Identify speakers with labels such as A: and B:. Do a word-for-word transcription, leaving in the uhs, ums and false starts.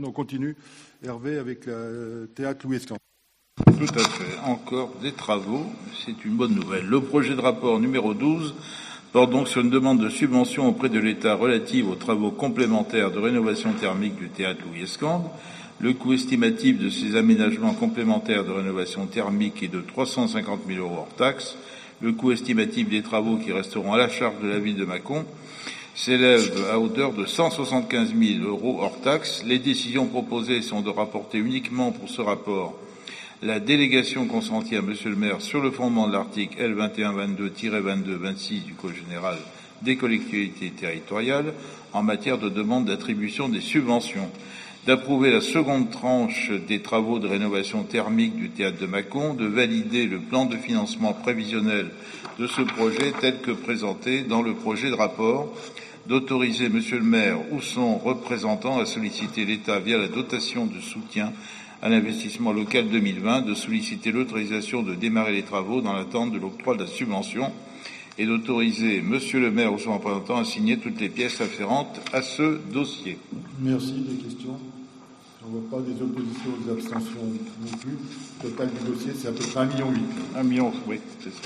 A: On continue, Hervé, avec le théâtre Louis Escandre.
B: Tout à fait. Encore des travaux, c'est une bonne nouvelle. Le projet de rapport numéro douze porte donc sur une demande de subvention auprès de l'État relative aux travaux complémentaires de rénovation thermique du théâtre Louis Escandre. Le coût estimatif de ces aménagements complémentaires de rénovation thermique est de trois cent cinquante mille euros hors taxes. Le coût estimatif des travaux qui resteront à la charge de la ville de Mâcon s'élève à hauteur de cent soixante-quinze mille euros hors taxes. Les décisions proposées sont de rapporter uniquement pour ce rapport la délégation consentie à Monsieur le maire sur le fondement de l'article L vingt et un vingt-deux tiret vingt-deux vingt-six du Code général des collectivités territoriales en matière de demande d'attribution des subventions, d'approuver la seconde tranche des travaux de rénovation thermique du théâtre de Mâcon, de valider le plan de financement prévisionnel de ce projet tel que présenté dans le projet de rapport, d'autoriser Monsieur le maire ou son représentant à solliciter l'État via la dotation de soutien à l'investissement local deux mille vingt, de solliciter l'autorisation de démarrer les travaux dans l'attente de l'octroi de la subvention et d'autoriser Monsieur le maire ou son représentant à signer toutes les pièces afférentes à ce dossier.
A: Merci. Des questions? On ne voit pas des oppositions, des abstentions non plus. Le total du dossier, c'est à peu près un virgule huit million.
B: Un million, oui, c'est ça.